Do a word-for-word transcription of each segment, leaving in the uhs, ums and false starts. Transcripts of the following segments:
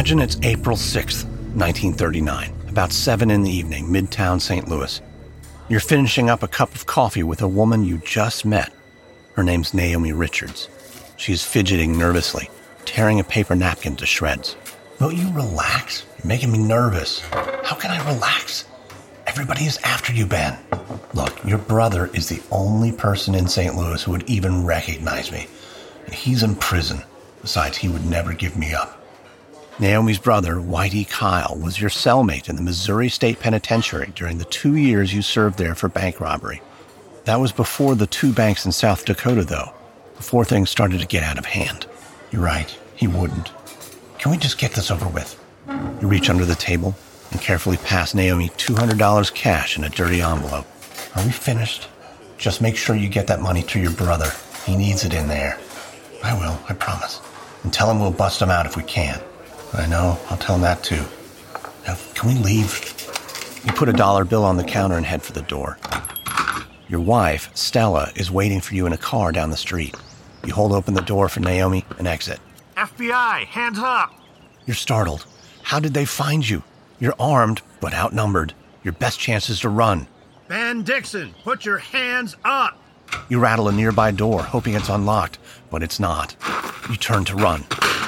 Imagine it's April sixth, nineteen thirty-nine, about seven in the evening, midtown Saint Louis. You're finishing up a cup of coffee with a woman you just met. Her name's Naomi Richards. She's fidgeting nervously, tearing a paper napkin to shreds. Will you relax? You're making me nervous. How can I relax? Everybody is after you, Ben. Look, your brother is the only person in Saint Louis who would even recognize me. And he's in prison. Besides, he would never give me up. Naomi's brother, Whitey Kyle, was your cellmate in the Missouri State Penitentiary during the two years you served there for bank robbery. That was before the two banks in South Dakota, though, before things started to get out of hand. You're right, he wouldn't. Can we just get this over with? You reach under the table and carefully pass Naomi two hundred dollars cash in a dirty envelope. Are we finished? Just make sure you get that money to your brother. He needs it in there. I will, I promise. And tell him we'll bust him out if we can. I know, I'll tell him that too. Now, can we leave? You put a dollar bill on the counter and head for the door. Your wife, Stella, is waiting for you in a car down the street. You hold open the door for Naomi and exit. F B I, hands up! You're startled. How did they find you? You're armed, but outnumbered. Your best chance is to run. Ben Dixon, put your hands up! You rattle a nearby door, hoping it's unlocked, but it's not. You turn to run.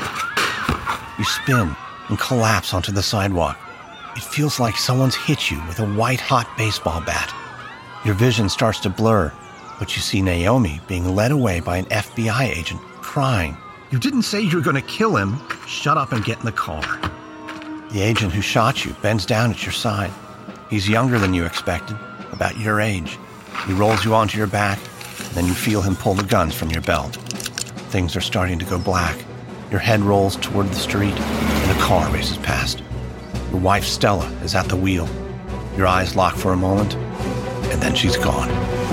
You spin and collapse onto the sidewalk. It feels like someone's hit you with a white-hot baseball bat. Your vision starts to blur, but you see Naomi being led away by an F B I agent, crying. You didn't say you were going to kill him. Shut up and get in the car. The agent who shot you bends down at your side. He's younger than you expected, about your age. He rolls you onto your back, and then you feel him pull the guns from your belt. Things are starting to go black. Your head rolls toward the street, and a car races past. Your wife, Stella, is at the wheel. Your eyes lock for a moment, and then she's gone.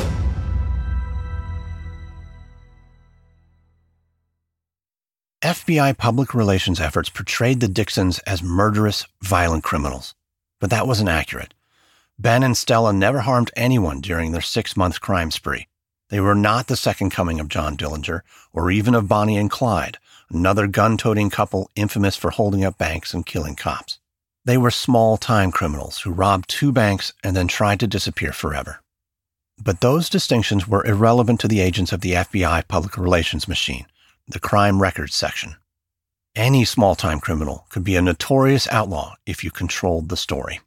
F B I public relations efforts portrayed the Dixons as murderous, violent criminals. But that wasn't accurate. Ben and Stella never harmed anyone during their six-month crime spree. They were not the second coming of John Dillinger, or even of Bonnie and Clyde, another gun-toting couple infamous for holding up banks and killing cops. They were small-time criminals who robbed two banks and then tried to disappear forever. But those distinctions were irrelevant to the agents of the F B I public relations machine, the crime records section. Any small-time criminal could be a notorious outlaw if you controlled the story.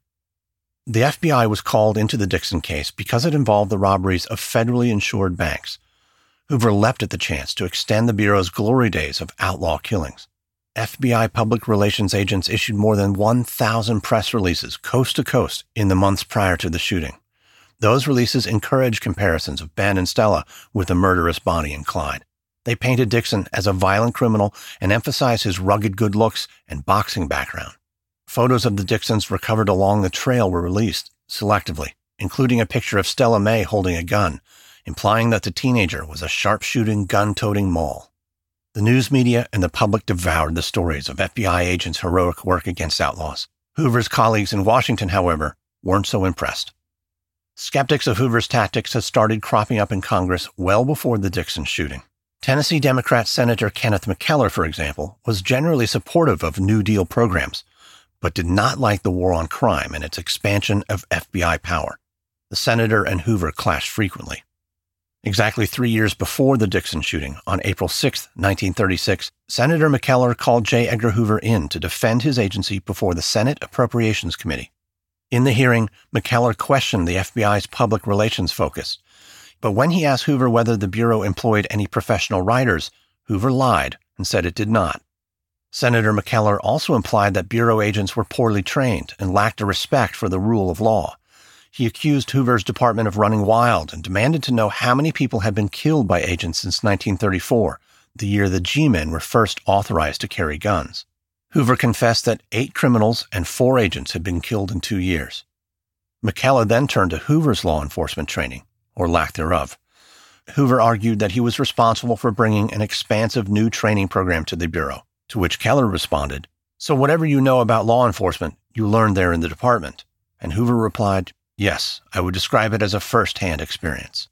The F B I was called into the Dixon case because it involved the robberies of federally insured banks. Hoover leapt at the chance to extend the Bureau's glory days of outlaw killings. F B I public relations agents issued more than one thousand press releases coast to coast in the months prior to the shooting. Those releases encouraged comparisons of Ben and Stella with the murderous Bonnie and Clyde. They painted Dixon as a violent criminal and emphasized his rugged good looks and boxing background. Photos of the Dixons recovered along the trail were released selectively, including a picture of Stella May holding a gun, implying that the teenager was a sharpshooting, gun-toting mole. The news media and the public devoured the stories of F B I agents' heroic work against outlaws. Hoover's colleagues in Washington, however, weren't so impressed. Skeptics of Hoover's tactics had started cropping up in Congress well before the Dixon shooting. Tennessee Democrat Senator Kenneth McKellar, for example, was generally supportive of New Deal programs, but did not like the war on crime and its expansion of F B I power. The senator and Hoover clashed frequently. Exactly three years before the Dixon shooting, on April sixth, nineteen thirty-six, Senator McKellar called J. Edgar Hoover in to defend his agency before the Senate Appropriations Committee. In the hearing, McKellar questioned the F B I's public relations focus. But when he asked Hoover whether the Bureau employed any professional writers, Hoover lied and said it did not. Senator McKellar also implied that Bureau agents were poorly trained and lacked a respect for the rule of law. He accused Hoover's department of running wild and demanded to know how many people had been killed by agents since nineteen thirty-four, the year the G-men were first authorized to carry guns. Hoover confessed that eight criminals and four agents had been killed in two years. McKellar then turned to Hoover's law enforcement training, or lack thereof. Hoover argued that he was responsible for bringing an expansive new training program to the Bureau, to which Keller responded, "So whatever you know about law enforcement, you learned there in the department." And Hoover replied, "Yes, I would describe it as a first-hand experience."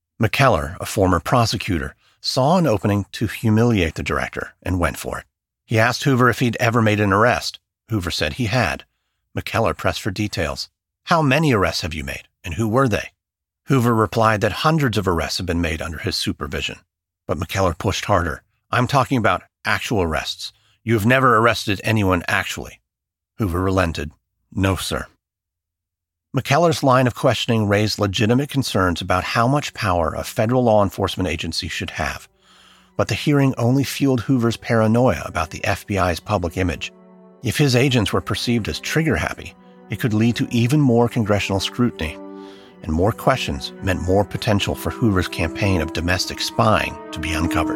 McKellar, a former prosecutor, saw an opening to humiliate the director and went for it. He asked Hoover if he'd ever made an arrest. Hoover said he had. McKellar pressed for details. How many arrests have you made, and who were they? Hoover replied that hundreds of arrests had been made under his supervision. But McKellar pushed harder. I'm talking about actual arrests. You have never arrested anyone actually. Hoover relented. No, sir. McKellar's line of questioning raised legitimate concerns about how much power a federal law enforcement agency should have. But the hearing only fueled Hoover's paranoia about the F B I's public image. If his agents were perceived as trigger-happy, it could lead to even more congressional scrutiny, and more questions meant more potential for Hoover's campaign of domestic spying to be uncovered.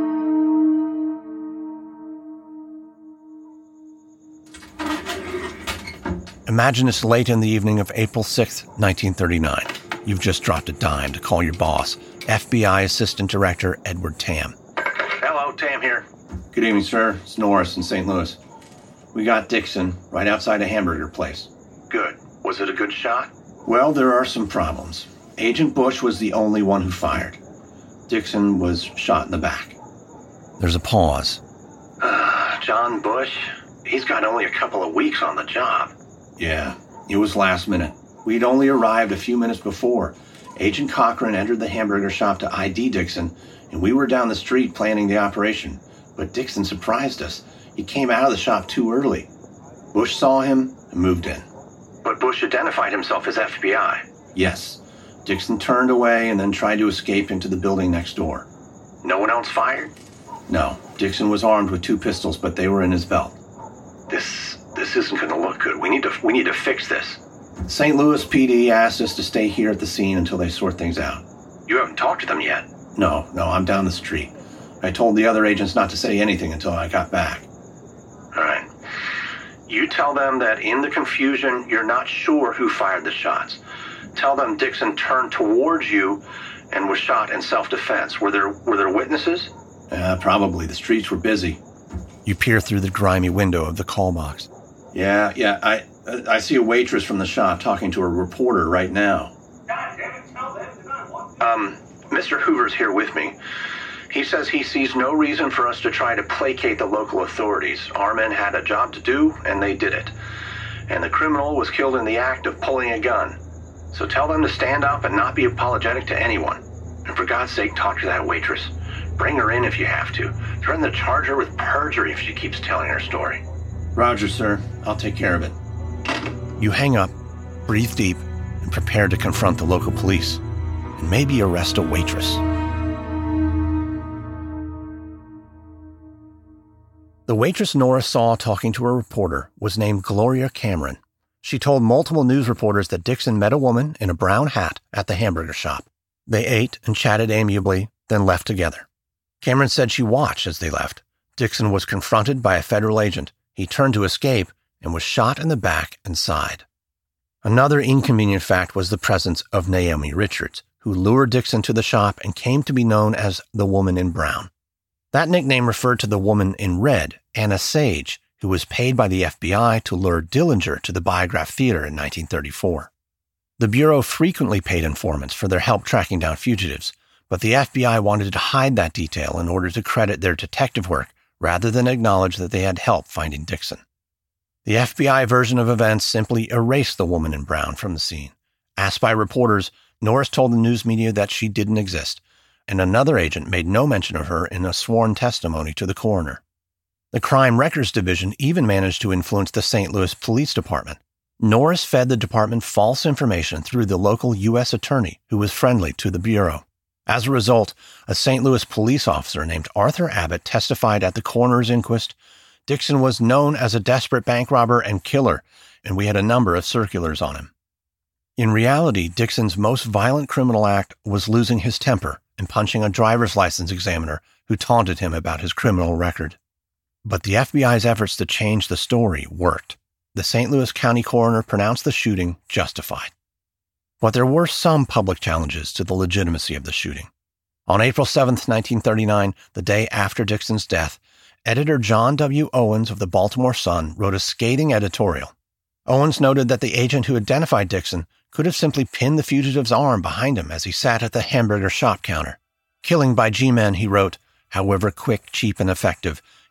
Imagine it's late in the evening of April sixth, nineteen thirty-nine. You've just dropped a dime to call your boss, F B I Assistant Director Edward Tam. Hello, Tam here. Good evening, sir. It's Norris in Saint Louis. We got Dixon right outside a hamburger place. Good. Was it a good shot? Well, there are some problems. Agent Bush was the only one who fired. Dixon was shot in the back. There's a pause. Uh, John Bush? He's got only a couple of weeks on the job. Yeah, it was last minute. We'd only arrived a few minutes before. Agent Cochran entered the hamburger shop to I D Dixon, and we were down the street planning the operation. But Dixon surprised us. He came out of the shop too early. Bush saw him and moved in. But Bush identified himself as F B I. Yes. Dixon turned away and then tried to escape into the building next door. No one else fired? No. Dixon was armed with two pistols, but they were in his belt. This this isn't going to look good. We need to we need to fix this. Saint Louis P D asked us to stay here at the scene until they sort things out. You haven't talked to them yet? No, no, I'm down the street. I told the other agents not to say anything until I got back. All right. You tell them that in the confusion, you're not sure who fired the shots. Tell them Dixon turned towards you and was shot in self-defense. Were there were there witnesses? Uh, probably. The streets were busy. You peer through the grimy window of the call box. Yeah, yeah, I I see a waitress from the shop talking to a reporter right now. God damn it, tell them to not want Um, Mister Hoover's here with me. He says he sees no reason for us to try to placate the local authorities. Our men had a job to do, and they did it. And the criminal was killed in the act of pulling a gun. So tell them to stand up and not be apologetic to anyone. And for God's sake, talk to that waitress. Bring her in if you have to. Threaten to charge her with perjury if she keeps telling her story. Roger, sir. I'll take care of it. You hang up, breathe deep, and prepare to confront the local police. And maybe arrest a waitress. The waitress Norris saw talking to a reporter was named Gloria Cameron. She told multiple news reporters that Dixon met a woman in a brown hat at the hamburger shop. They ate and chatted amiably, then left together. Cameron said she watched as they left. Dixon was confronted by a federal agent. He turned to escape and was shot in the back and side. Another inconvenient fact was the presence of Naomi Richards, who lured Dixon to the shop and came to be known as the Woman in Brown. That nickname referred to the woman in red, Anna Sage, who was paid by the F B I to lure Dillinger to the Biograph Theater in nineteen thirty-four. The Bureau frequently paid informants for their help tracking down fugitives, but the F B I wanted to hide that detail in order to credit their detective work rather than acknowledge that they had help finding Dixon. The F B I version of events simply erased the Woman in Brown from the scene. Asked by reporters, Norris told the news media that she didn't exist, and another agent made no mention of her in a sworn testimony to the coroner. The Crime Records Division even managed to influence the Saint Louis Police Department. Norris fed the department false information through the local U S attorney who was friendly to the Bureau. As a result, a Saint Louis police officer named Arthur Abbott testified at the coroner's inquest. Dixon was known as a desperate bank robber and killer, and we had a number of circulars on him. In reality, Dixon's most violent criminal act was losing his temper and punching a driver's license examiner who taunted him about his criminal record. But the F B I's efforts to change the story worked. The Saint Louis County coroner pronounced the shooting justified. But there were some public challenges to the legitimacy of the shooting. On April seventh, nineteen thirty-nine, the day after Dixon's death, editor John W. Owens of the Baltimore Sun wrote a scathing editorial. Owens noted that the agent who identified Dixon could have simply pinned the fugitive's arm behind him as he sat at the hamburger shop counter. Killing by G-men, he wrote, however quick, cheap, and effective,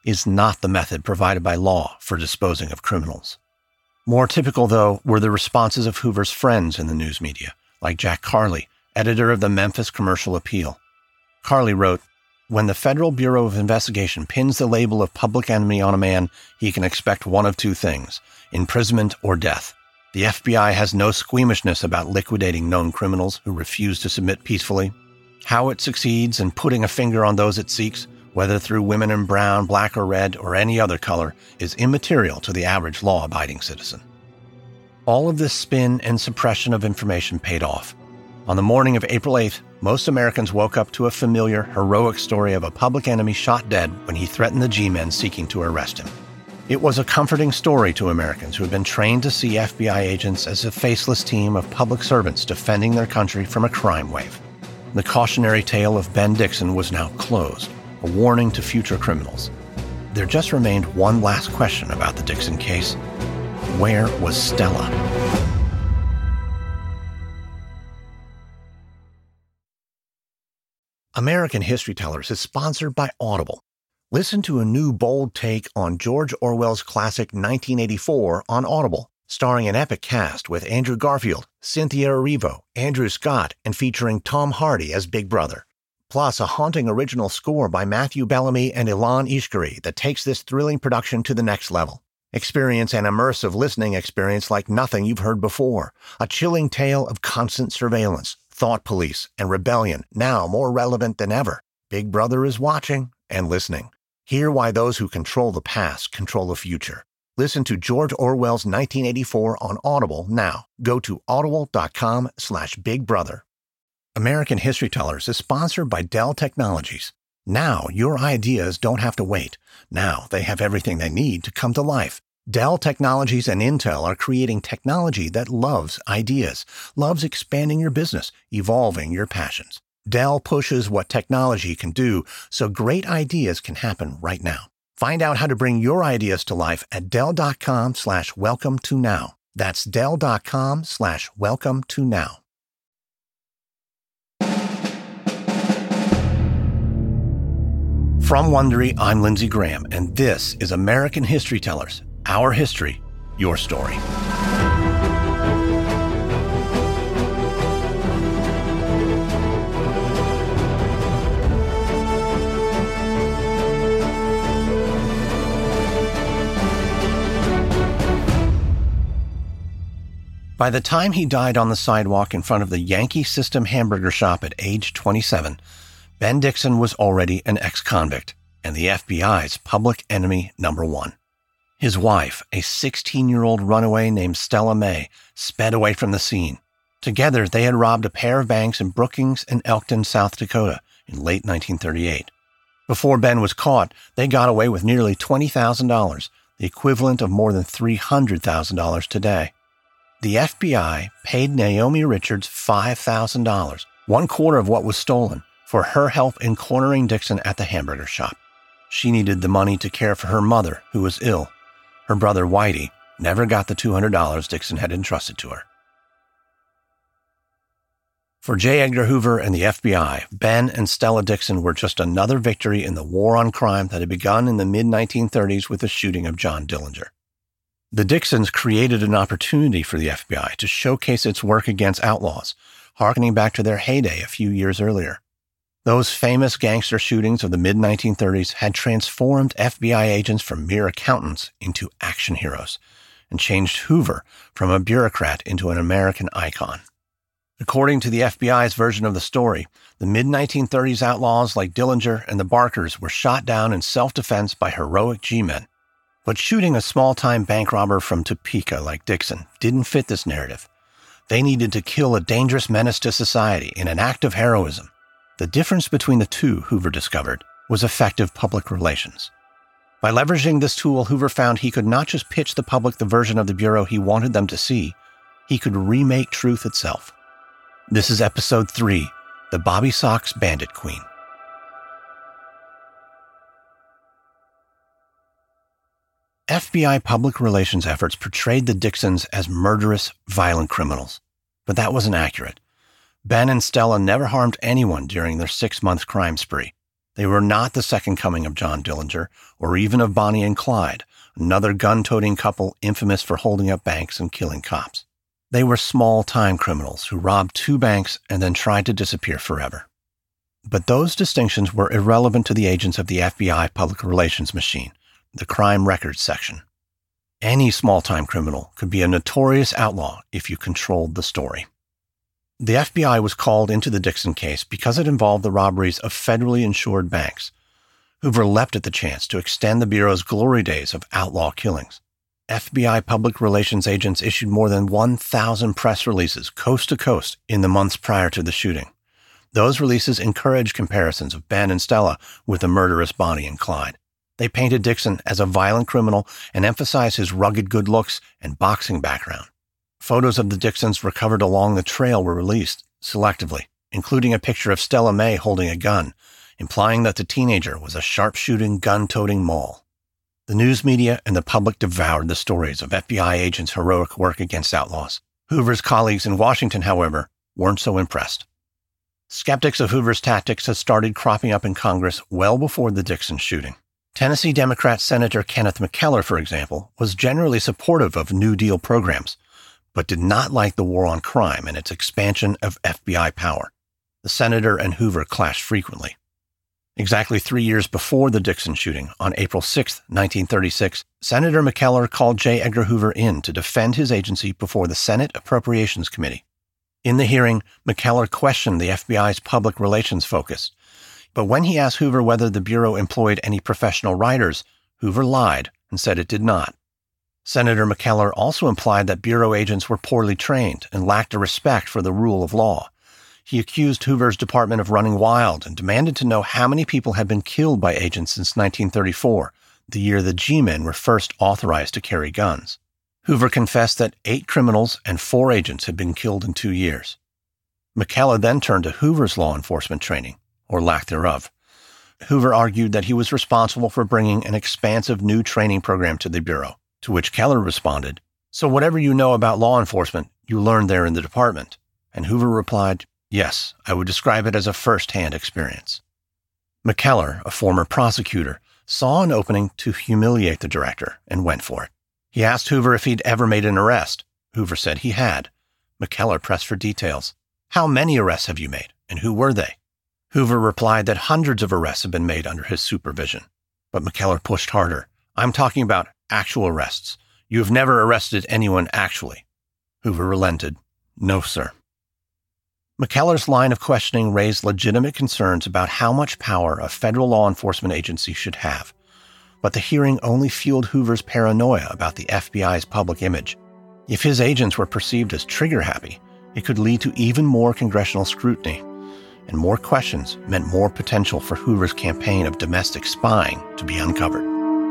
is not the method provided by law for disposing of criminals. More typical, though, were the responses of Hoover's friends in the news media, like Jack Carley, editor of the Memphis Commercial Appeal. Carley wrote, "When the Federal Bureau of Investigation pins the label of public enemy on a man, he can expect one of two things, imprisonment or death. The F B I has no squeamishness about liquidating known criminals who refuse to submit peacefully. How it succeeds in putting a finger on those it seeks, whether through women in brown, black or red, or any other color, is immaterial to the average law-abiding citizen." All of this spin and suppression of information paid off. On the morning of April eighth, most Americans woke up to a familiar, heroic story of a public enemy shot dead when he threatened the G-men seeking to arrest him. It was a comforting story to Americans who had been trained to see F B I agents as a faceless team of public servants defending their country from a crime wave. The cautionary tale of Ben Dixon was now closed, a warning to future criminals. There just remained one last question about the Dixon case. Where was Stella? American History Tellers is sponsored by Audible. Listen to a new bold take on George Orwell's classic nineteen eighty-four on Audible, starring an epic cast with Andrew Garfield, Cynthia Erivo, Andrew Scott, and featuring Tom Hardy as Big Brother. Plus, a haunting original score by Matthew Bellamy and Ilan Ishkari that takes this thrilling production to the next level. Experience an immersive listening experience like nothing you've heard before. A chilling tale of constant surveillance, thought police, and rebellion, now more relevant than ever. Big Brother is watching and listening. Hear why those who control the past control the future. Listen to George Orwell's nineteen eighty-four on Audible now. Go to audible.com slash Big Brother. American History Tellers is sponsored by Dell Technologies. Now your ideas don't have to wait. Now they have everything they need to come to life. Dell Technologies and Intel are creating technology that loves ideas, loves expanding your business, evolving your passions. Dell pushes what technology can do so great ideas can happen right now. Find out how to bring your ideas to life at Dell.com slash welcome to now. That's Dell.com slash welcome to now. From Wondery, I'm Lindsey Graham, and this is American History Tellers. Our history, your story. By the time he died on the sidewalk in front of the Yankee System hamburger shop at age twenty-seven, Ben Dixon was already an ex-convict and the F B I's public enemy number one. His wife, a sixteen-year-old runaway named Stella May, sped away from the scene. Together, they had robbed a pair of banks in Brookings and Elkton, South Dakota, in late nineteen thirty-eight. Before Ben was caught, they got away with nearly twenty thousand dollars, the equivalent of more than three hundred thousand dollars today. The F B I paid Naomi Richards five thousand dollars, one quarter of what was stolen, for her help in cornering Dixon at the hamburger shop. She needed the money to care for her mother, who was ill. Her brother, Whitey, never got the two hundred dollars Dixon had entrusted to her. For J. Edgar Hoover and the F B I, Ben and Stella Dixon were just another victory in the war on crime that had begun in the mid nineteen thirties with the shooting of John Dillinger. The Dixons created an opportunity for the F B I to showcase its work against outlaws, harkening back to their heyday a few years earlier. Those famous gangster shootings of the mid nineteen thirties had transformed F B I agents from mere accountants into action heroes, and changed Hoover from a bureaucrat into an American icon. According to the F B I's version of the story, the mid nineteen thirties outlaws like Dillinger and the Barkers were shot down in self-defense by heroic G-men. But shooting a small-time bank robber from Topeka like Dixon didn't fit this narrative. They needed to kill a dangerous menace to society in an act of heroism. The difference between the two, Hoover discovered, was effective public relations. By leveraging this tool, Hoover found he could not just pitch the public the version of the Bureau he wanted them to see, he could remake truth itself. This is Episode three, The Bobby Sox Bandit Queen. F B I public relations efforts portrayed the Dixons as murderous, violent criminals. But that wasn't accurate. Ben and Stella never harmed anyone during their six-month crime spree. They were not the second coming of John Dillinger, or even of Bonnie and Clyde, another gun-toting couple infamous for holding up banks and killing cops. They were small-time criminals who robbed two banks and then tried to disappear forever. But those distinctions were irrelevant to the agents of the F B I Public Relations machine, the Crime Records section. Any small-time criminal could be a notorious outlaw if you controlled the story. The F B I was called into the Dixon case because it involved the robberies of federally insured banks. Hoover leapt at the chance to extend the Bureau's glory days of outlaw killings. F B I public relations agents issued more than one thousand press releases coast to coast in the months prior to the shooting. Those releases encouraged comparisons of Ben and Stella with the murderous Bonnie and Clyde. They painted Dixon as a violent criminal and emphasized his rugged good looks and boxing background. Photos of the Dixons recovered along the trail were released selectively, including a picture of Stella May holding a gun, implying that the teenager was a sharpshooting, gun-toting mole. The news media and the public devoured the stories of F B I agents' heroic work against outlaws. Hoover's colleagues in Washington, however, weren't so impressed. Skeptics of Hoover's tactics had started cropping up in Congress well before the Dixon shooting. Tennessee Democrat Senator Kenneth McKellar, for example, was generally supportive of New Deal programs, but did not like the war on crime and its expansion of F B I power. The senator and Hoover clashed frequently. Exactly three years before the Dixon shooting, on April sixth, nineteen thirty-six, Senator McKellar called J. Edgar Hoover in to defend his agency before the Senate Appropriations Committee. In the hearing, McKellar questioned the F B I's public relations focus, but when he asked Hoover whether the Bureau employed any professional writers, Hoover lied and said it did not. Senator McKellar also implied that Bureau agents were poorly trained and lacked a respect for the rule of law. He accused Hoover's department of running wild and demanded to know how many people had been killed by agents since nineteen thirty-four, the year the G-men were first authorized to carry guns. Hoover confessed that eight criminals and four agents had been killed in two years. McKellar then turned to Hoover's law enforcement training, or lack thereof. Hoover argued that he was responsible for bringing an expansive new training program to the Bureau, to which Keller responded, "So whatever you know about law enforcement, you learned there in the department." And Hoover replied, "Yes, I would describe it as a first-hand experience." McKellar, a former prosecutor, saw an opening to humiliate the director and went for it. He asked Hoover if he'd ever made an arrest. Hoover said he had. McKellar pressed for details. "How many arrests have you made, and who were they?" Hoover replied that hundreds of arrests had been made under his supervision. But McKellar pushed harder. "I'm talking about actual arrests. You have never arrested anyone actually." Hoover relented. "No, sir." McKellar's line of questioning raised legitimate concerns about how much power a federal law enforcement agency should have. But the hearing only fueled Hoover's paranoia about the F B I's public image. If his agents were perceived as trigger-happy, it could lead to even more congressional scrutiny. And more questions meant more potential for Hoover's campaign of domestic spying to be uncovered.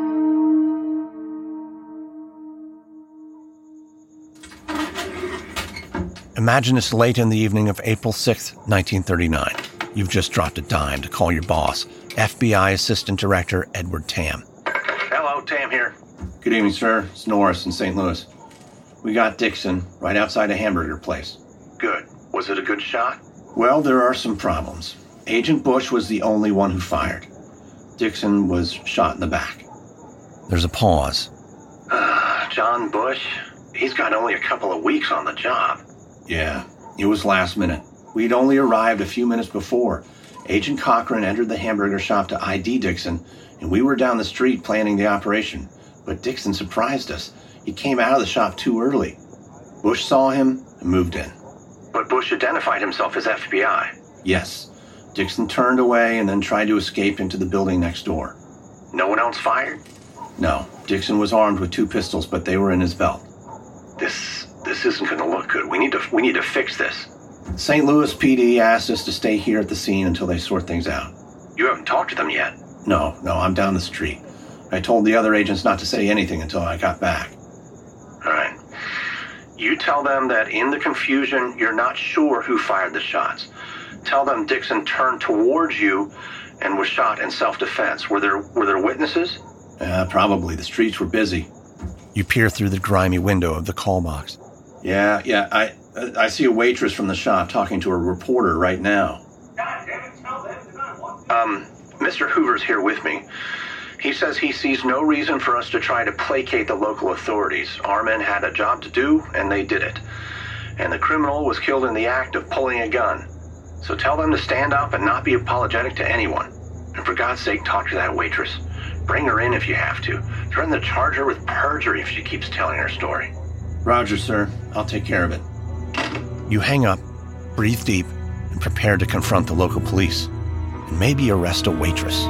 Imagine it's late in the evening of April sixth, nineteen thirty-nine. You've just dropped a dime to call your boss, F B I Assistant Director Edward Tam. Hello, Tam here. Good evening, sir. It's Norris in Saint Louis. We got Dixon right outside a hamburger place. Good. Was it a good shot? Well, there are some problems. Agent Bush was the only one who fired. Dixon was shot in the back. There's a pause. Uh, John Bush? He's got only a couple of weeks on the job. Yeah, it was last minute. We'd only arrived a few minutes before. Agent Cochran entered the hamburger shop to I D Dixon, and we were down the street planning the operation. But Dixon surprised us. He came out of the shop too early. Bush saw him and moved in. But Bush identified himself as F B I. Yes. Dixon turned away and then tried to escape into the building next door. No one else fired? No. Dixon was armed with two pistols, but they were in his belt. This this isn't going to look good. We need to we need to fix this. Saint Louis P D asked us to stay here at the scene until they sort things out. You haven't talked to them yet? No, no, I'm down the street. I told the other agents not to say anything until I got back. All right. You tell them that in the confusion, you're not sure who fired the shots. Tell them Dixon turned towards you and was shot in self-defense. Were there were there witnesses? Uh, probably. The streets were busy. You peer through the grimy window of the call box. Yeah, yeah, I I see a waitress from the shop talking to a reporter right now. Um, Mister Hoover's here with me. He says he sees no reason for us to try to placate the local authorities. Our men had a job to do, and they did it. And the criminal was killed in the act of pulling a gun. So tell them to stand up and not be apologetic to anyone. And for God's sake, talk to that waitress. Bring her in if you have to. Threaten to charge her with perjury if she keeps telling her story. Roger, sir. I'll take care of it. You hang up, breathe deep, and prepare to confront the local police. And maybe arrest a waitress.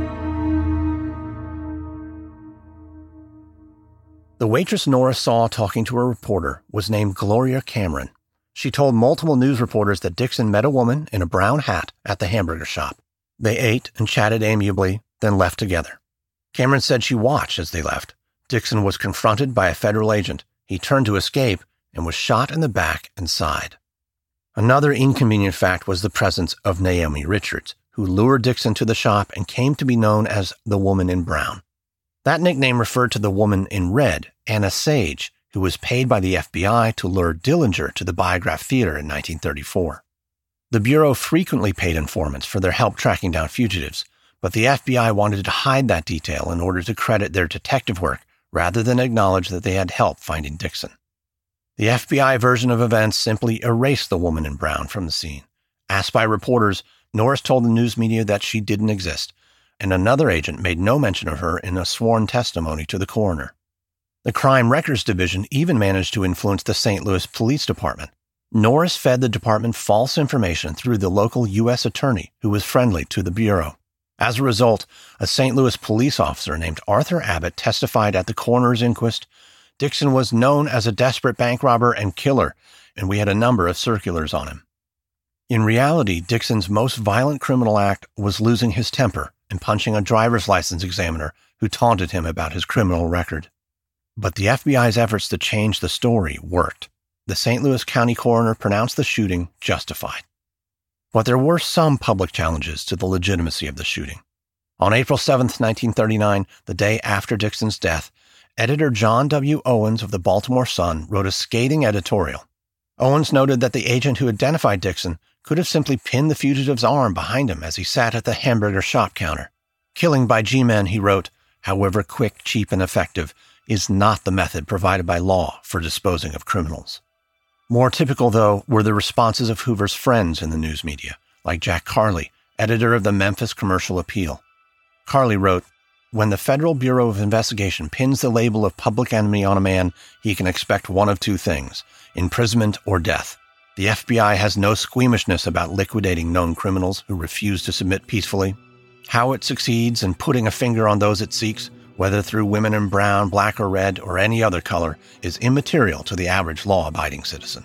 The waitress Nora saw talking to a reporter was named Gloria Cameron. She told multiple news reporters that Dixon met a woman in a brown hat at the hamburger shop. They ate and chatted amiably, then left together. Cameron said she watched as they left. Dixon was confronted by a federal agent. He turned to escape and was shot in the back and side. Another inconvenient fact was the presence of Naomi Richards, who lured Dixon to the shop and came to be known as the Woman in Brown. That nickname referred to the woman in red, Anna Sage, who was paid by the F B I to lure Dillinger to the Biograph Theater in nineteen thirty-four. The Bureau frequently paid informants for their help tracking down fugitives, but the F B I wanted to hide that detail in order to credit their detective work rather than acknowledge that they had help finding Dixon. The F B I version of events simply erased the Woman in Brown from the scene. Asked by reporters, Norris told the news media that she didn't exist, and another agent made no mention of her in a sworn testimony to the coroner. The Crime Records Division even managed to influence the Saint Louis Police Department. Norris fed the department false information through the local U S attorney, who was friendly to the Bureau. As a result, a Saint Louis police officer named Arthur Abbott testified at the coroner's inquest. Dixon was known as a desperate bank robber and killer, and we had a number of circulars on him. In reality, Dixon's most violent criminal act was losing his temper and punching a driver's license examiner who taunted him about his criminal record. But the F B I's efforts to change the story worked. The Saint Louis County coroner pronounced the shooting justified. But there were some public challenges to the legitimacy of the shooting. On April seventh, nineteen thirty-nine, the day after Dixon's death, editor John W. Owens of the Baltimore Sun wrote a scathing editorial. Owens noted that the agent who identified Dixon could have simply pinned the fugitive's arm behind him as he sat at the hamburger shop counter. Killing by G-men, he wrote, however quick, cheap, and effective, is not the method provided by law for disposing of criminals. More typical, though, were the responses of Hoover's friends in the news media, like Jack Carley, editor of the Memphis Commercial Appeal. Carley wrote, when the Federal Bureau of Investigation pins the label of public enemy on a man, he can expect one of two things, imprisonment or death. The F B I has no squeamishness about liquidating known criminals who refuse to submit peacefully. How it succeeds in putting a finger on those it seeks, whether through women in brown, black or red, or any other color, is immaterial to the average law-abiding citizen.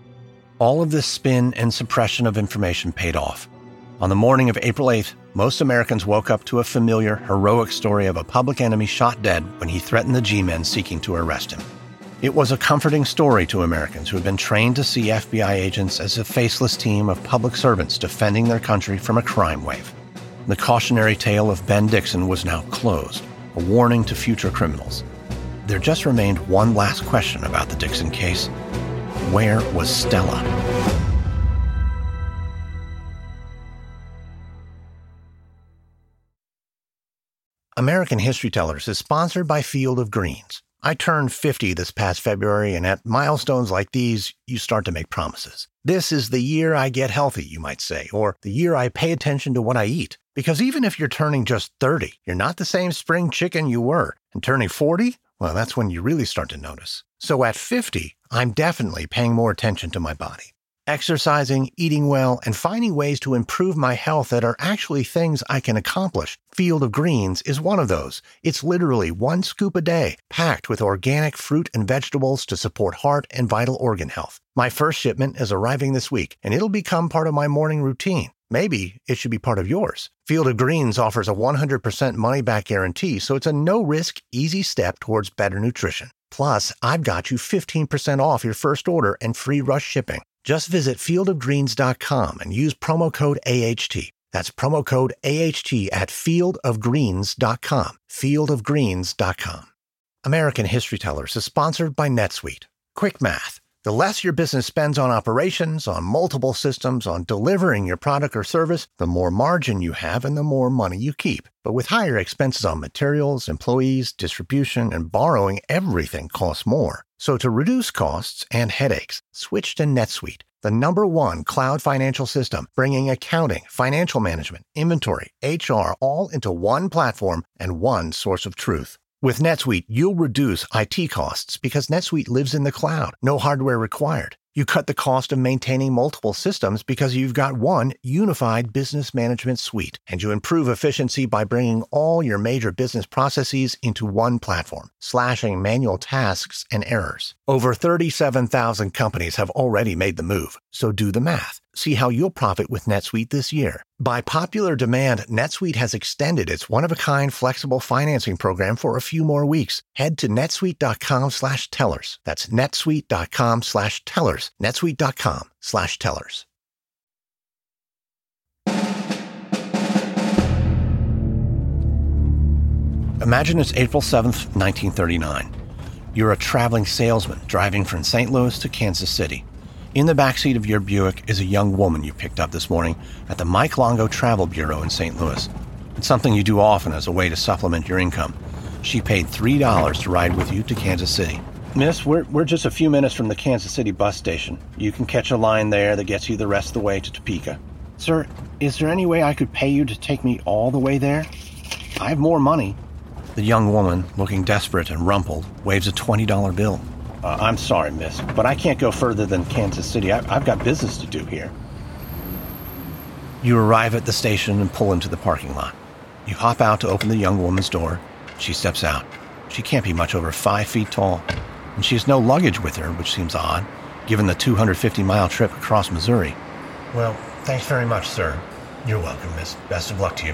All of this spin and suppression of information paid off. On the morning of April eighth, most Americans woke up to a familiar, heroic story of a public enemy shot dead when he threatened the G-men seeking to arrest him. It was a comforting story to Americans who had been trained to see F B I agents as a faceless team of public servants defending their country from a crime wave. The cautionary tale of Ben Dixon was now closed, a warning to future criminals. There just remained one last question about the Dixon case. Where was Stella? American History Tellers is sponsored by Field of Greens. I turned fifty this past February, and at milestones like these, you start to make promises. This is the year I get healthy, you might say, or the year I pay attention to what I eat. Because even if you're turning just thirty, you're not the same spring chicken you were. And turning forty, well, that's when you really start to notice. So at fifty, I'm definitely paying more attention to my body. Exercising, eating well, and finding ways to improve my health that are actually things I can accomplish. Field of Greens is one of those. It's literally one scoop a day, packed with organic fruit and vegetables to support heart and vital organ health. My first shipment is arriving this week, and it'll become part of my morning routine. Maybe it should be part of yours. Field of Greens offers a one hundred percent money-back guarantee, so it's a no-risk, easy step towards better nutrition. Plus, I've got you fifteen percent off your first order and free rush shipping. Just visit field of greens dot com and use promo code A H T. That's promo code A H T at field of greens dot com. field of greens dot com. American History Tellers is sponsored by NetSuite. Quick math. The less your business spends on operations, on multiple systems, on delivering your product or service, the more margin you have and the more money you keep. But with higher expenses on materials, employees, distribution, and borrowing, everything costs more. So to reduce costs and headaches, switch to NetSuite, the number one cloud financial system, bringing accounting, financial management, inventory, H R, all into one platform and one source of truth. With NetSuite, you'll reduce I T costs because NetSuite lives in the cloud. No hardware required. You cut the cost of maintaining multiple systems because you've got one unified business management suite. And you improve efficiency by bringing all your major business processes into one platform, slashing manual tasks and errors. Over thirty-seven thousand companies have already made the move. So do the math. See how you'll profit with NetSuite this year. By popular demand, NetSuite has extended its one-of-a-kind flexible financing program for a few more weeks. Head to netsuite.com slash tellers. That's netsuite.com slash tellers. netsuite.com slash tellers. Imagine it's April seventh, nineteen thirty-nine. You're a traveling salesman driving from Saint Louis to Kansas City. In the backseat of your Buick is a young woman you picked up this morning at the Mike Longo Travel Bureau in Saint Louis. It's something you do often as a way to supplement your income. She paid three dollars to ride with you to Kansas City. Miss, we're, we're just a few minutes from the Kansas City bus station. You can catch a line there that gets you the rest of the way to Topeka. Sir, is there any way I could pay you to take me all the way there? I have more money. The young woman, looking desperate and rumpled, waves a twenty dollar bill. Uh, I'm sorry, miss, but I can't go further than Kansas City. I, I've got business to do here. You arrive at the station and pull into the parking lot. You hop out to open the young woman's door. She steps out. She can't be much over five feet tall, and she has no luggage with her, which seems odd, given the two hundred fifty mile trip across Missouri. Well, thanks very much, sir. You're welcome, miss. Best of luck to you.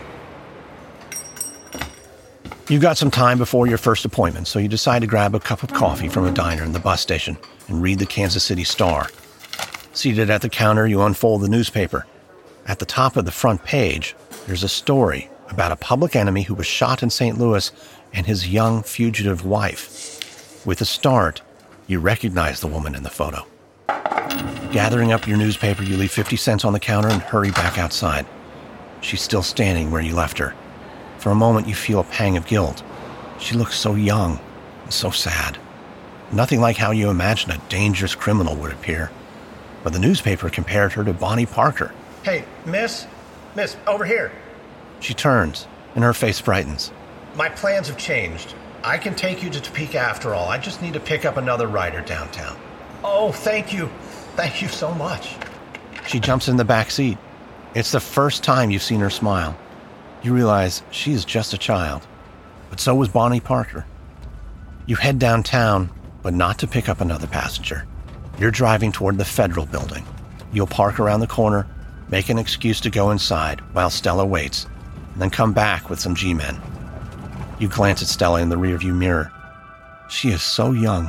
You've got some time before your first appointment, so you decide to grab a cup of coffee from a diner in the bus station and read the Kansas City Star. Seated at the counter, you unfold the newspaper. At the top of the front page, there's a story about a public enemy who was shot in Saint Louis and his young fugitive wife. With a start, you recognize the woman in the photo. Gathering up your newspaper, you leave fifty cents on the counter and hurry back outside. She's still standing where you left her. For a moment, you feel a pang of guilt. She looks so young and so sad. Nothing like how you imagine a dangerous criminal would appear. But the newspaper compared her to Bonnie Parker. Hey, miss, miss, over here. She turns, and her face brightens. My plans have changed. I can take you to Topeka after all. I just need to pick up another rider downtown. Oh, thank you. Thank you so much. She jumps in the back seat. It's the first time you've seen her smile. You realize she is just a child, but so was Bonnie Parker. You head downtown, but not to pick up another passenger. You're driving toward the Federal Building. You'll park around the corner, make an excuse to go inside while Stella waits, and then come back with some G-men. You glance at Stella in the rearview mirror. She is so young.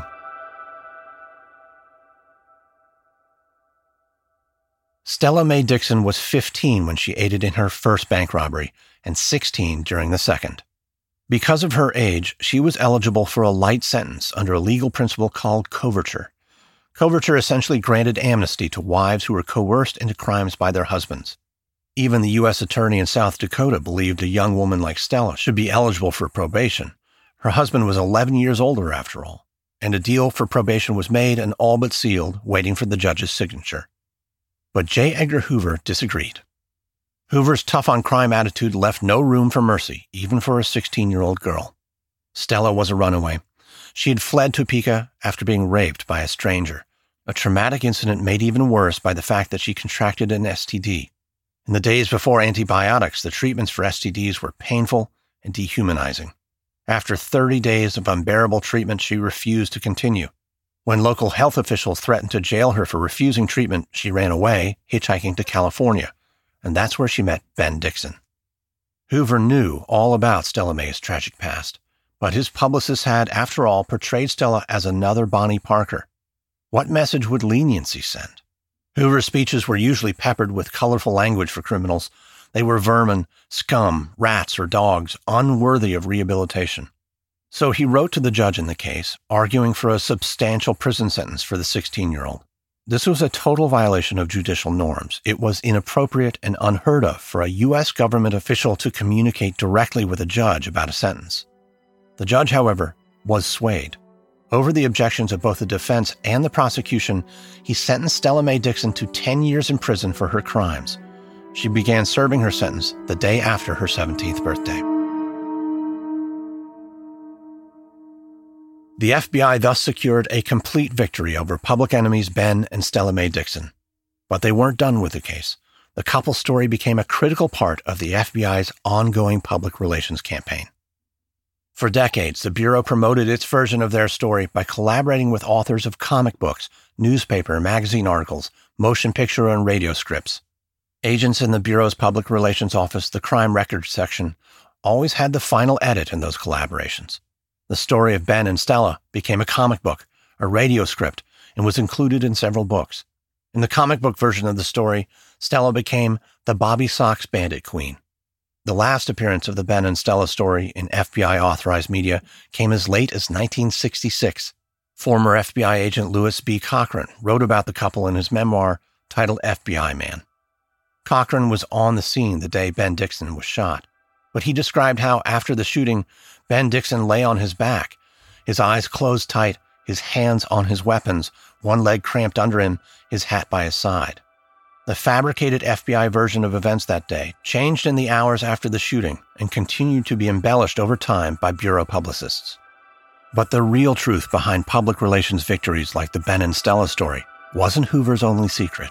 Stella Mae Dixon was fifteen when she aided in her first bank robbery, and sixteen during the second. Because of her age, she was eligible for a light sentence under a legal principle called coverture. Coverture essentially granted amnesty to wives who were coerced into crimes by their husbands. Even the U S attorney in South Dakota believed a young woman like Stella should be eligible for probation. Her husband was eleven years older after all, and a deal for probation was made and all but sealed, waiting for the judge's signature. But J. Edgar Hoover disagreed. Hoover's tough-on-crime attitude left no room for mercy, even for a sixteen-year-old girl. Stella was a runaway. She had fled Topeka after being raped by a stranger, a traumatic incident made even worse by the fact that she contracted an S T D. In the days before antibiotics, the treatments for S T Ds were painful and dehumanizing. After thirty days of unbearable treatment, she refused to continue. When local health officials threatened to jail her for refusing treatment, she ran away, hitchhiking to California, and that's where she met Ben Dixon. Hoover knew all about Stella Mae's tragic past, but his publicist had, after all, portrayed Stella as another Bonnie Parker. What message would leniency send? Hoover's speeches were usually peppered with colorful language for criminals. They were vermin, scum, rats, or dogs, unworthy of rehabilitation. So he wrote to the judge in the case, arguing for a substantial prison sentence for the sixteen-year-old. This was a total violation of judicial norms. It was inappropriate and unheard of for a U S government official to communicate directly with a judge about a sentence. The judge, however, was swayed. Over the objections of both the defense and the prosecution, he sentenced Stella Mae Dixon to ten years in prison for her crimes. She began serving her sentence the day after her seventeenth birthday. The F B I thus secured a complete victory over public enemies Ben and Stella Mae Dixon. But they weren't done with the case. The couple's story became a critical part of the F B I's ongoing public relations campaign. For decades, the Bureau promoted its version of their story by collaborating with authors of comic books, newspaper and magazine articles, motion picture and radio scripts. Agents in the Bureau's Public Relations Office, the Crime Records section, always had the final edit in those collaborations. The story of Ben and Stella became a comic book, a radio script, and was included in several books. In the comic book version of the story, Stella became the Bobby Sox Bandit Queen. The last appearance of the Ben and Stella story in F B I-authorized media came as late as nineteen sixty-six. Former F B I agent Louis B. Cochran wrote about the couple in his memoir titled F B I Man. Cochran was on the scene the day Ben Dixon was shot, but he described how, after the shooting, Ben Dixon lay on his back, his eyes closed tight, his hands on his weapons, one leg cramped under him, his hat by his side. The fabricated F B I version of events that day changed in the hours after the shooting and continued to be embellished over time by Bureau publicists. But the real truth behind public relations victories like the Ben and Stella story wasn't Hoover's only secret.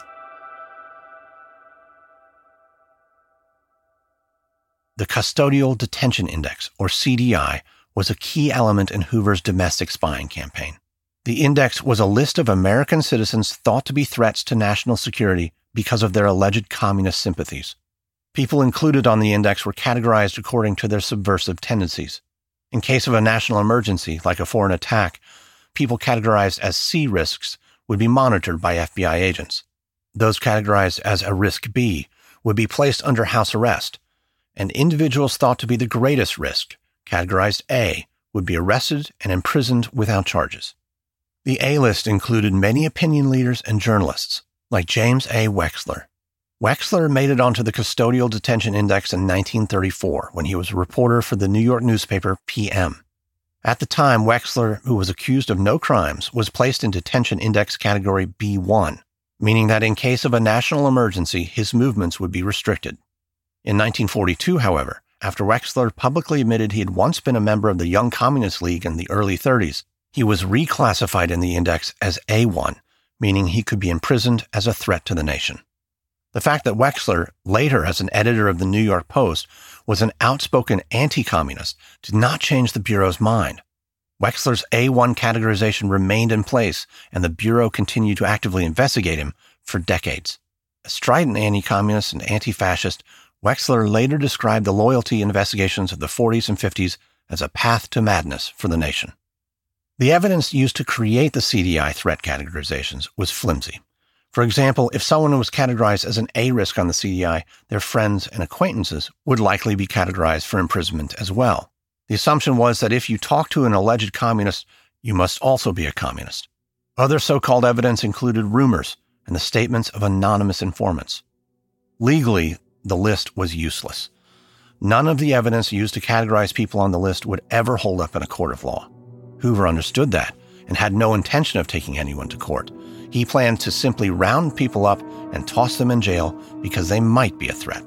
The Custodial Detention Index, or C D I, was a key element in Hoover's domestic spying campaign. The index was a list of American citizens thought to be threats to national security because of their alleged communist sympathies. People included on the index were categorized according to their subversive tendencies. In case of a national emergency, like a foreign attack, people categorized as C risks would be monitored by F B I agents. Those categorized as a risk B would be placed under house arrest, and individuals thought to be the greatest risk, categorized A, would be arrested and imprisoned without charges. The A list included many opinion leaders and journalists, like James A. Wexler. Wexler made it onto the Custodial Detention Index in nineteen thirty-four when he was a reporter for the New York newspaper P M. At the time, Wexler, who was accused of no crimes, was placed in Detention Index category B one, meaning that in case of a national emergency, his movements would be restricted. In nineteen forty-two, however, after Wexler publicly admitted he had once been a member of the Young Communist League in the early thirties, he was reclassified in the index as A one, meaning he could be imprisoned as a threat to the nation. The fact that Wexler, later as an editor of the New York Post, was an outspoken anti-communist did not change the Bureau's mind. Wexler's A one categorization remained in place, and the Bureau continued to actively investigate him for decades. A strident anti-communist and anti-fascist, Wexler later described the loyalty investigations of the forties and fifties as a path to madness for the nation. The evidence used to create the C D I threat categorizations was flimsy. For example, if someone was categorized as an A risk on the C D I, their friends and acquaintances would likely be categorized for imprisonment as well. The assumption was that if you talk to an alleged communist, you must also be a communist. Other so-called evidence included rumors and the statements of anonymous informants. Legally, the list was useless. None of the evidence used to categorize people on the list would ever hold up in a court of law. Hoover understood that and had no intention of taking anyone to court. He planned to simply round people up and toss them in jail because they might be a threat.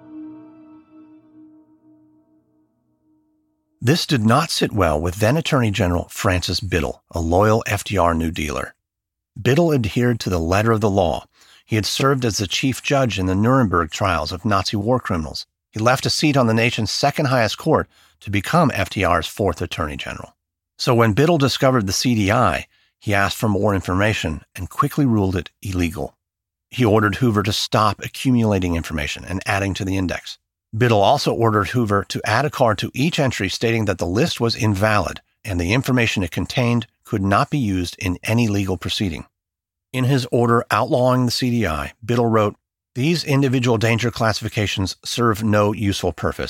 This did not sit well with then Attorney General Francis Biddle, a loyal F D R New Dealer. Biddle adhered to the letter of the law. He had served as the chief judge in the Nuremberg trials of Nazi war criminals. He left a seat on the nation's second highest court to become F D R's fourth Attorney General. So when Biddle discovered the C D I, he asked for more information and quickly ruled it illegal. He ordered Hoover to stop accumulating information and adding to the index. Biddle also ordered Hoover to add a card to each entry stating that the list was invalid and the information it contained could not be used in any legal proceeding. In his order outlawing the C D I, Biddle wrote, "These individual danger classifications serve no useful purpose.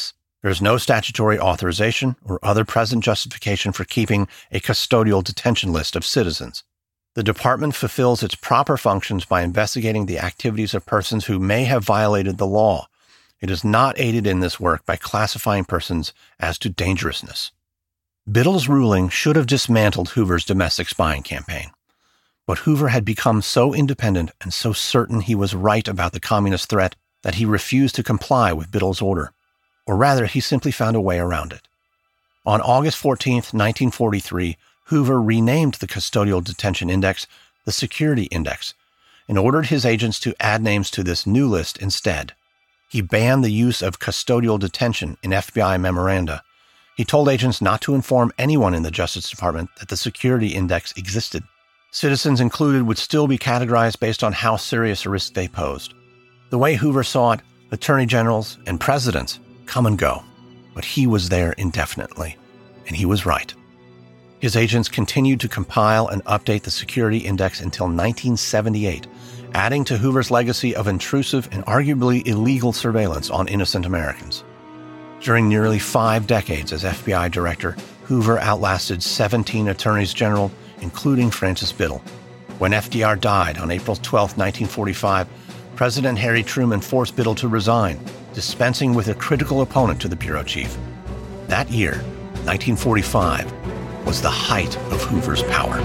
There is no statutory authorization or other present justification for keeping a custodial detention list of citizens. The department fulfills its proper functions by investigating the activities of persons who may have violated the law. It is not aided in this work by classifying persons as to dangerousness. Biddle's ruling should have dismantled Hoover's domestic spying campaign. But Hoover had become so independent and so certain he was right about the communist threat that he refused to comply with Biddle's order. Or rather, he simply found a way around it. On August fourteenth, nineteen forty-three, Hoover renamed the Custodial Detention Index the Security Index and ordered his agents to add names to this new list instead. He banned the use of custodial detention in F B I memoranda. He told agents not to inform anyone in the Justice Department that the Security Index existed. Citizens included would still be categorized based on how serious a risk they posed. The way Hoover saw it, attorney generals and presidents come and go, but he was there indefinitely, and he was right. His agents continued to compile and update the Security Index until nineteen seventy-eight, adding to Hoover's legacy of intrusive and arguably illegal surveillance on innocent Americans. During nearly five decades as F B I director, Hoover outlasted seventeen attorneys general, including Francis Biddle. When F D R died on April twelfth, nineteen forty-five, President Harry Truman forced Biddle to resign, dispensing with a critical opponent to the bureau chief. That year, nineteen forty-five, was the height of Hoover's power.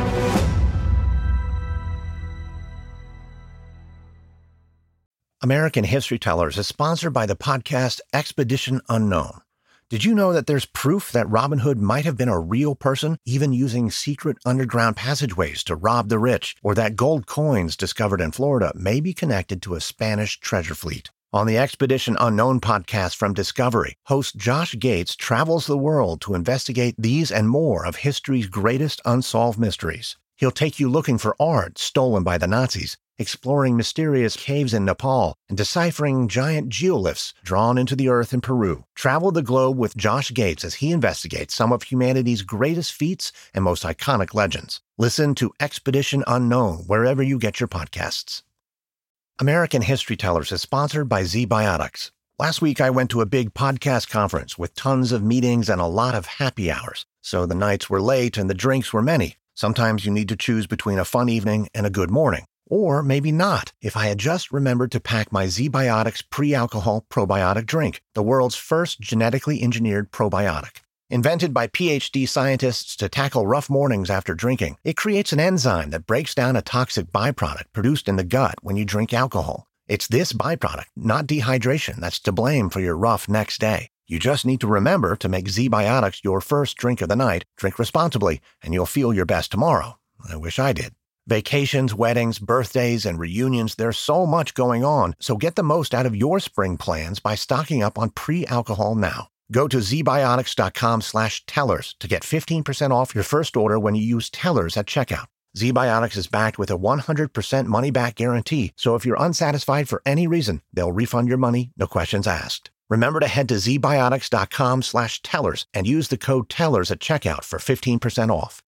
American History Tellers is sponsored by the podcast Expedition Unknown. Did you know that there's proof that Robin Hood might have been a real person, even using secret underground passageways to rob the rich, or that gold coins discovered in Florida may be connected to a Spanish treasure fleet? On the Expedition Unknown podcast from Discovery, host Josh Gates travels the world to investigate these and more of history's greatest unsolved mysteries. He'll take you looking for art stolen by the Nazis, exploring mysterious caves in Nepal, and deciphering giant geoliths drawn into the earth in Peru. Travel the globe with Josh Gates as he investigates some of humanity's greatest feats and most iconic legends. Listen to Expedition Unknown wherever you get your podcasts. American History Tellers is sponsored by ZBiotics. Last week, I went to a big podcast conference with tons of meetings and a lot of happy hours. So the nights were late and the drinks were many. Sometimes you need to choose between a fun evening and a good morning. Or maybe not, if I had just remembered to pack my ZBiotics pre-alcohol probiotic drink, the world's first genetically engineered probiotic. Invented by P H D scientists to tackle rough mornings after drinking, it creates an enzyme that breaks down a toxic byproduct produced in the gut when you drink alcohol. It's this byproduct, not dehydration, that's to blame for your rough next day. You just need to remember to make ZBiotics your first drink of the night, drink responsibly, and you'll feel your best tomorrow. I wish I did. Vacations, weddings, birthdays, and reunions, there's so much going on, so get the most out of your spring plans by stocking up on pre-alcohol now. Go to zbiotics.com slash tellers to get fifteen percent off your first order when you use tellers at checkout. ZBiotics is backed with a one hundred percent money-back guarantee, so if you're unsatisfied for any reason, they'll refund your money, no questions asked. Remember to head to zbiotics.com slash tellers and use the code tellers at checkout for fifteen percent off.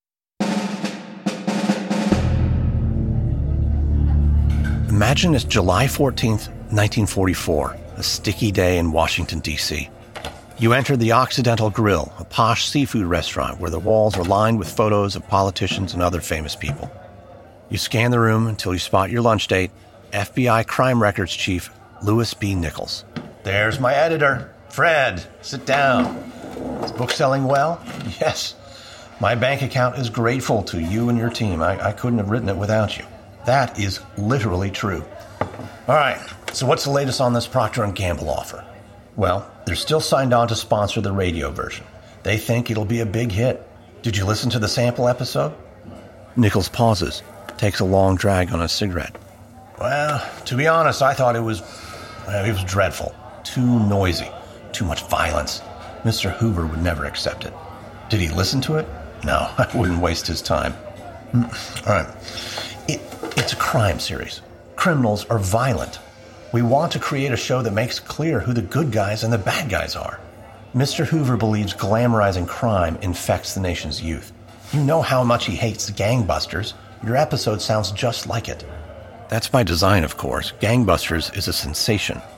Imagine it's July fourteenth, nineteen forty-four, a sticky day in Washington, D C You enter the Occidental Grill, a posh seafood restaurant where the walls are lined with photos of politicians and other famous people. You scan the room until you spot your lunch date, F B I Crime Records Chief Louis B. Nichols. There's my editor, Fred. Sit down. Is book selling well? Yes. My bank account is grateful to you and your team. I, I couldn't have written it without you. That is literally true. All right, so what's the latest on this Procter and Gamble offer? Well, they're still signed on to sponsor the radio version. They think it'll be a big hit. Did you listen to the sample episode? Nichols pauses, takes a long drag on a cigarette. Well, to be honest, I thought it was, well, it was dreadful. Too noisy. Too much violence. Mister Hoover would never accept it. Did he listen to it? No, I wouldn't waste his time. All right. It, it's a crime series. Criminals are violent. We want to create a show that makes clear who the good guys and the bad guys are. Mister Hoover believes glamorizing crime infects the nation's youth. You know how much he hates gangbusters. Your episode sounds just like it. That's by design, of course. Gangbusters is a sensation.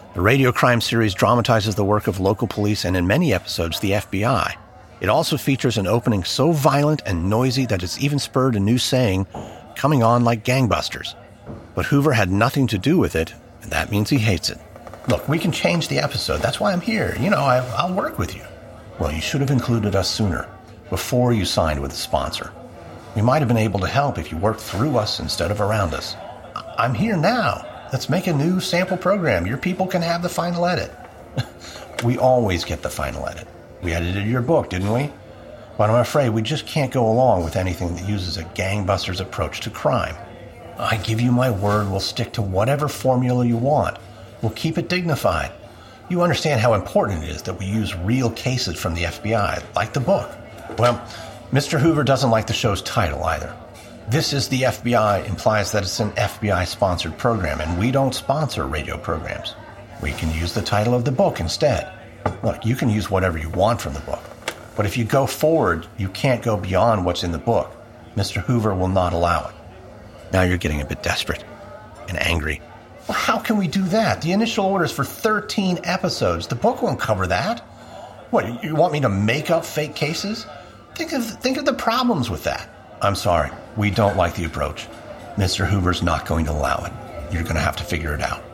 The radio crime series dramatizes the work of local police and in many episodes, the F B I. It also features an opening so violent and noisy that it's even spurred a new saying, coming on like gangbusters. But Hoover had nothing to do with it, and that means he hates it. Look, we can change the episode. That's why I'm here. You know, I, I'll work with you. Well, you should have included us sooner, before you signed with the sponsor. We might have been able to help if you worked through us instead of around us. I- I'm here now. Let's make a new sample program. Your people can have the final edit. We always get the final edit. We edited your book, didn't we? But I'm afraid we just can't go along with anything that uses a gangbuster's approach to crime. I give you my word we'll stick to whatever formula you want. We'll keep it dignified. You understand how important it is that we use real cases from the F B I, like the book. Well, Mister Hoover doesn't like the show's title either. This is the F B I implies that it's an F B I-sponsored program, and we don't sponsor radio programs. We can use the title of the book instead. Look, you can use whatever you want from the book. But if you go forward, you can't go beyond what's in the book. Mister Hoover will not allow it. Now you're getting a bit desperate and angry. Well, how can we do that? The initial order is for thirteen episodes. The book won't cover that. What, you want me to make up fake cases? Think of, think of the problems with that. I'm sorry. We don't like the approach. Mister Hoover's not going to allow it. You're going to have to figure it out.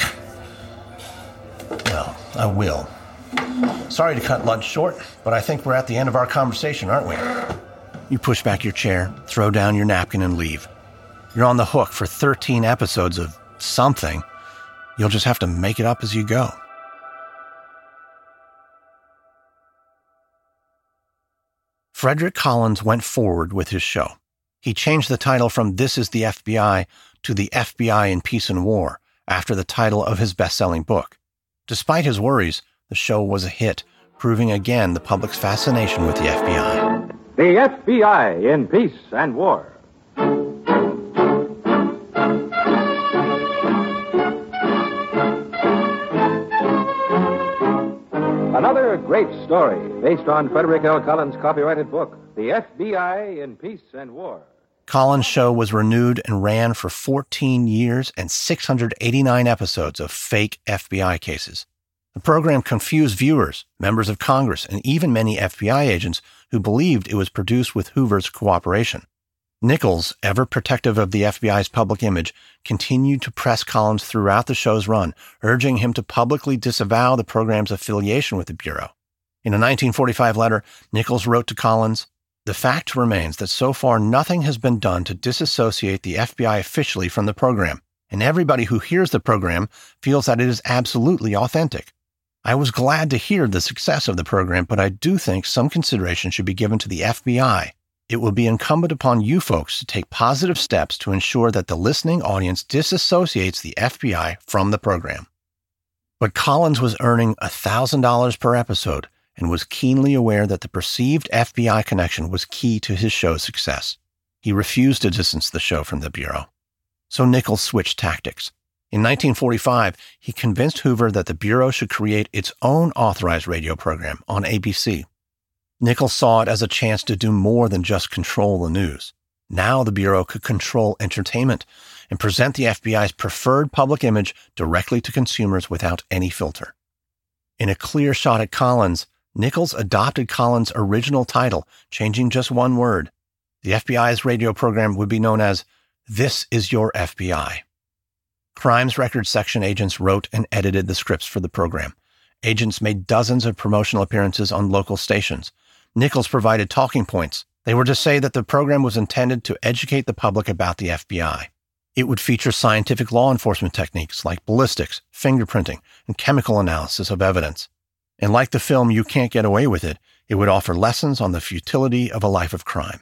Well, I will. Sorry to cut lunch short, but I think we're at the end of our conversation, aren't we? You push back your chair, throw down your napkin, and leave. You're on the hook for thirteen episodes of something. You'll just have to make it up as you go. Frederick Collins went forward with his show. He changed the title from This is the F B I to The F B I in Peace and War after the title of his best-selling book. Despite his worries, the show was a hit, proving again the public's fascination with the F B I. The F B I in Peace and War. Another great story based on Frederick L. Collins' copyrighted book, The F B I in Peace and War. Collins' show was renewed and ran for fourteen years and six hundred eighty-nine episodes of fake F B I cases. The program confused viewers, members of Congress, and even many F B I agents who believed it was produced with Hoover's cooperation. Nichols, ever protective of the F B I's public image, continued to press Collins throughout the show's run, urging him to publicly disavow the program's affiliation with the Bureau. In a nineteen forty-five letter, Nichols wrote to Collins, "The fact remains that so far nothing has been done to disassociate the F B I officially from the program, and everybody who hears the program feels that it is absolutely authentic. I was glad to hear the success of the program, but I do think some consideration should be given to the F B I. It will be incumbent upon you folks to take positive steps to ensure that the listening audience disassociates the F B I from the program." But Collins was earning one thousand dollars per episode and was keenly aware that the perceived F B I connection was key to his show's success. He refused to distance the show from the Bureau. So Nichols switched tactics. In nineteen forty-five, he convinced Hoover that the Bureau should create its own authorized radio program on A B C. Nichols saw it as a chance to do more than just control the news. Now the Bureau could control entertainment and present the F B I's preferred public image directly to consumers without any filter. In a clear shot at Collins, Nichols adopted Collins' original title, changing just one word. The F B I's radio program would be known as This Is Your F B I. Crimes Records Section agents wrote and edited the scripts for the program. Agents made dozens of promotional appearances on local stations. Nichols provided talking points. They were to say that the program was intended to educate the public about the F B I. It would feature scientific law enforcement techniques like ballistics, fingerprinting, and chemical analysis of evidence. And like the film You Can't Get Away With It, it would offer lessons on the futility of a life of crime.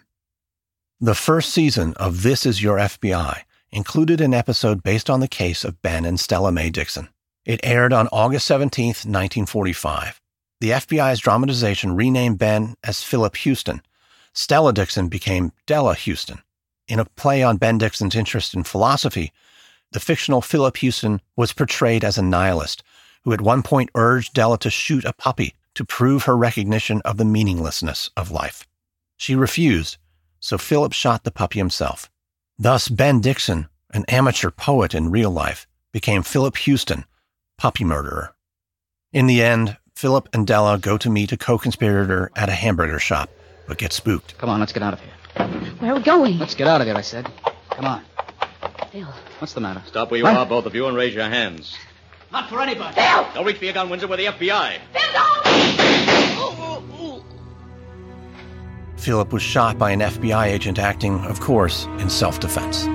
The first season of This Is Your F B I included an episode based on the case of Ben and Stella Mae Dixon. It aired on August seventeenth, nineteen forty-five. The F B I's dramatization renamed Ben as Philip Houston. Stella Dixon became Della Houston. In a play on Ben Dixon's interest in philosophy, the fictional Philip Houston was portrayed as a nihilist who at one point urged Della to shoot a puppy to prove her recognition of the meaninglessness of life. She refused, so Philip shot the puppy himself. Thus, Ben Dixon, an amateur poet in real life, became Philip Houston, puppy murderer. In the end, Philip and Della go to meet a co-conspirator at a hamburger shop, but get spooked. Come on, let's get out of here. Where are we going? Let's get out of here, I said. Come on. Phil. What's the matter? Stop where you what? are, both of you, and raise your hands. Not for anybody. Phil! Don't reach for your gun, Windsor. We're the F B I. Phil, don't! Philip was shot by an F B I agent acting, of course, in self-defense.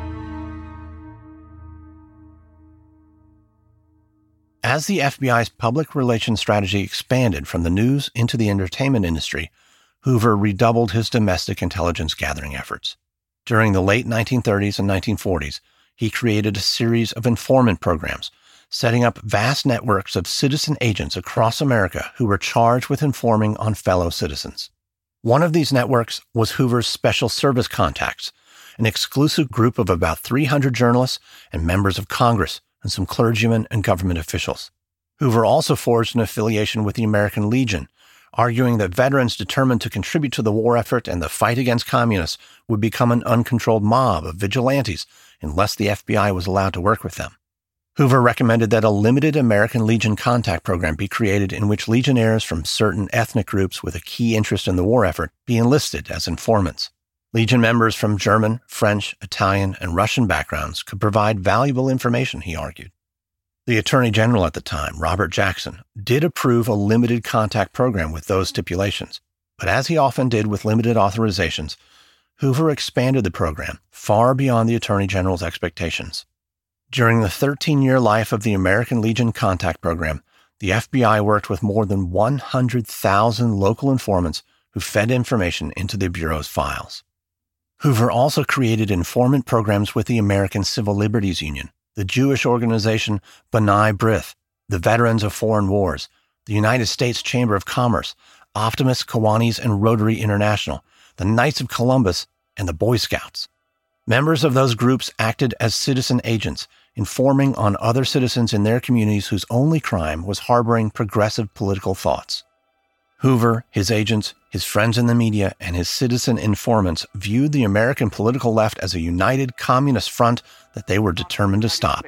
As the F B I's public relations strategy expanded from the news into the entertainment industry, Hoover redoubled his domestic intelligence gathering efforts. During the late nineteen thirties and nineteen forties, he created a series of informant programs, setting up vast networks of citizen agents across America who were charged with informing on fellow citizens. One of these networks was Hoover's Special Service Contacts, an exclusive group of about three hundred journalists and members of Congress and some clergymen and government officials. Hoover also forged an affiliation with the American Legion, arguing that veterans determined to contribute to the war effort and the fight against communists would become an uncontrolled mob of vigilantes unless the F B I was allowed to work with them. Hoover recommended that a limited American Legion contact program be created in which Legionnaires from certain ethnic groups with a key interest in the war effort be enlisted as informants. Legion members from German, French, Italian, and Russian backgrounds could provide valuable information, he argued. The Attorney General at the time, Robert Jackson, did approve a limited contact program with those stipulations, but as he often did with limited authorizations, Hoover expanded the program far beyond the Attorney General's expectations. During the thirteen-year life of the American Legion Contact Program, the F B I worked with more than one hundred thousand local informants who fed information into the Bureau's files. Hoover also created informant programs with the American Civil Liberties Union, the Jewish organization B'nai B'rith, the Veterans of Foreign Wars, the United States Chamber of Commerce, Optimus, Kiwanis, and Rotary International, the Knights of Columbus, and the Boy Scouts. Members of those groups acted as citizen agents, informing on other citizens in their communities whose only crime was harboring progressive political thoughts. Hoover, his agents, his friends in the media, and his citizen informants viewed the American political left as a united communist front that they were determined to stop.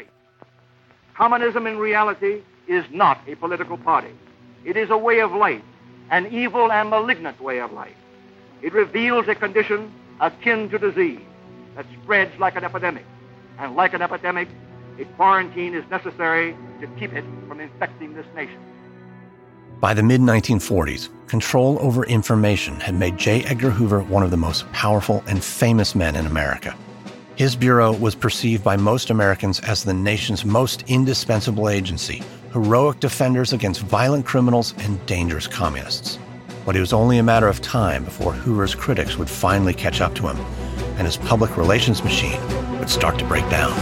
Communism in reality is not a political party. It is a way of life, an evil and malignant way of life. It reveals a condition akin to disease that spreads like an epidemic, and like an epidemic, a quarantine is necessary to keep it from infecting this nation. By the mid nineteen forties, control over information had made J. Edgar Hoover one of the most powerful and famous men in America. His bureau was perceived by most Americans as the nation's most indispensable agency, heroic defenders against violent criminals and dangerous communists. But it was only a matter of time before Hoover's critics would finally catch up to him, and his public relations machine would start to break down.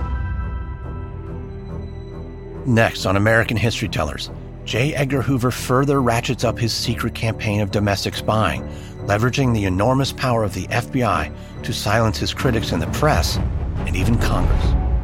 Next on American History Tellers, J. Edgar Hoover further ratchets up his secret campaign of domestic spying, leveraging the enormous power of the F B I to silence his critics in the press and even Congress.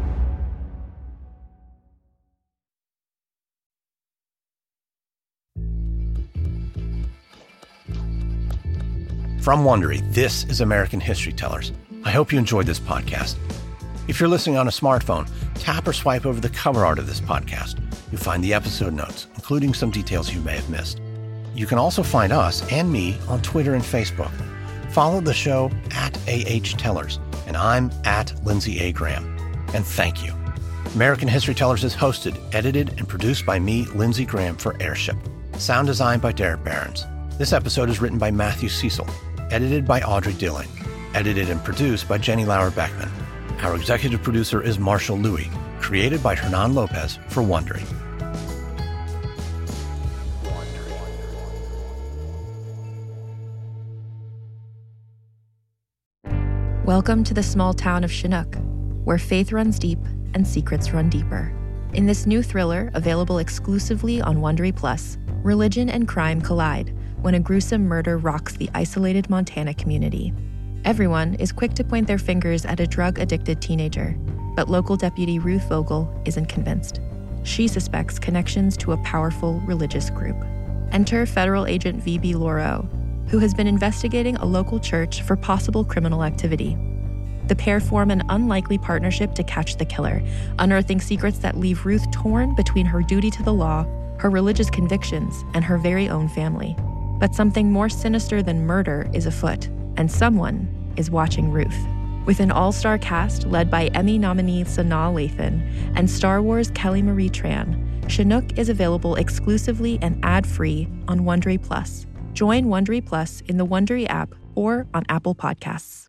From Wondery, this is American History Tellers. I hope you enjoyed this podcast. If you're listening on a smartphone, tap or swipe over the cover art of this podcast. You'll find the episode notes, including some details you may have missed. You can also find us and me on Twitter and Facebook. Follow the show at A H Tellers, and I'm at Lindsey A. Graham. And thank you. American History Tellers is hosted, edited, and produced by me, Lindsey Graham, for Airship. Sound design by Derek Behrens. This episode is written by Matthew Cecil, edited by Audrey Dilling, edited and produced by Jenny Lauer Beckman. Our executive producer is Marshall Louis, created by Hernan Lopez for Wondery. Welcome to the small town of Chinook, where faith runs deep and secrets run deeper. In this new thriller, available exclusively on Wondery Plus, religion and crime collide when a gruesome murder rocks the isolated Montana community. Everyone is quick to point their fingers at a drug-addicted teenager, but local deputy Ruth Vogel isn't convinced. She suspects connections to a powerful religious group. Enter federal agent V B Lauro, who has been investigating a local church for possible criminal activity. The pair form an unlikely partnership to catch the killer, unearthing secrets that leave Ruth torn between her duty to the law, her religious convictions, and her very own family. But something more sinister than murder is afoot, and someone is watching Ruth. With an all-star cast led by Emmy nominee Sanaa Lathan and Star Wars Kelly Marie Tran, Chinook is available exclusively and ad-free on Wondery Plus. Join Wondery Plus in the Wondery app or on Apple Podcasts.